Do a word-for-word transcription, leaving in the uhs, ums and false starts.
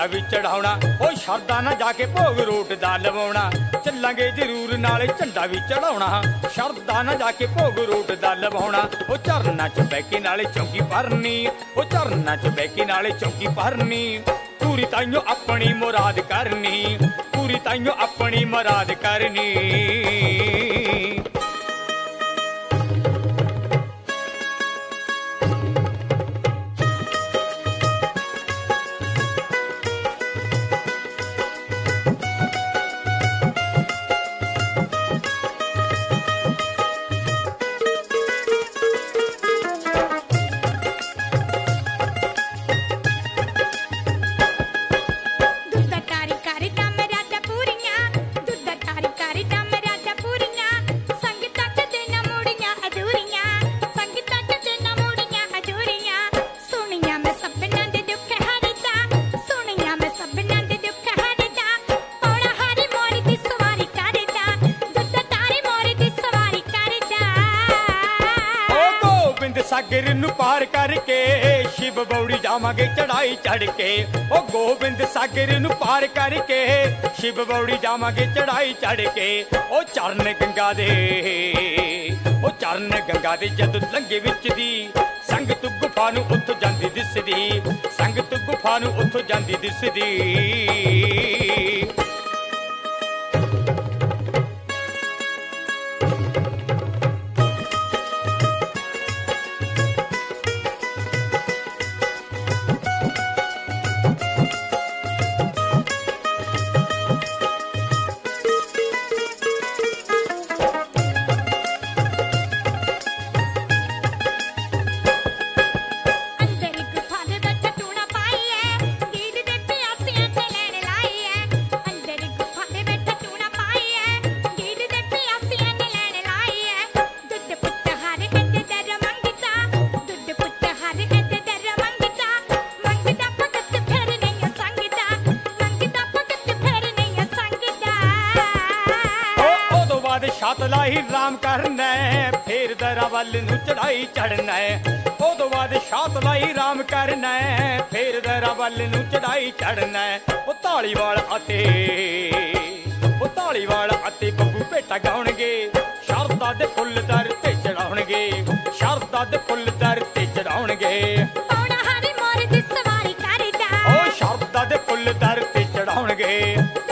झंडा भी चढ़ाउणा ओ शरदा ना जाके भोग रोट दा लवाउणा चलांगे जरूर नाले झंडा भी चढ़ाउणा शरदा ना जाके भोग रोट दा लवाउणा ओ झरना च बह के नाले चौकी भरनी ओ झरना च बह के नाले चौकी भरनी पूरी ताइयों अपनी मुराद करनी पूरी ताइयों अपनी मुराद करनी। सागर नू पार करके शिव बौड़ी जावांगे चढ़ाई चढ़ के ओ गोबिंद सागर नू पार करके शिव बौड़ी जावांगे चढ़ाई चढ़ के ओ चरण गंगा दे ओ चरण गंगा दे जद लंघे विच दी संगत गुफा नू उत्थों जांदी दिसदी संगत गुफा नू उत्थों जांदी दिसदी। छत लाई राम करना फिर दरा वल नू चढ़ाई चढ़ना उदों बाद छत लाई राम करना फिर दरा वल नू चढ़ाई चढ़ना ओ धालीवाल अते ओ धालीवाल अते बब्बू भेटा गाउणगे शरदा दे फुल दर ते चढ़ाउणगे शरदा दे फुल दर ते चढ़ाउणगे पौड़ा हरी मोर दी सवारी करदा ओ शरदा दे फुल दर ते चढ़ाउणगे।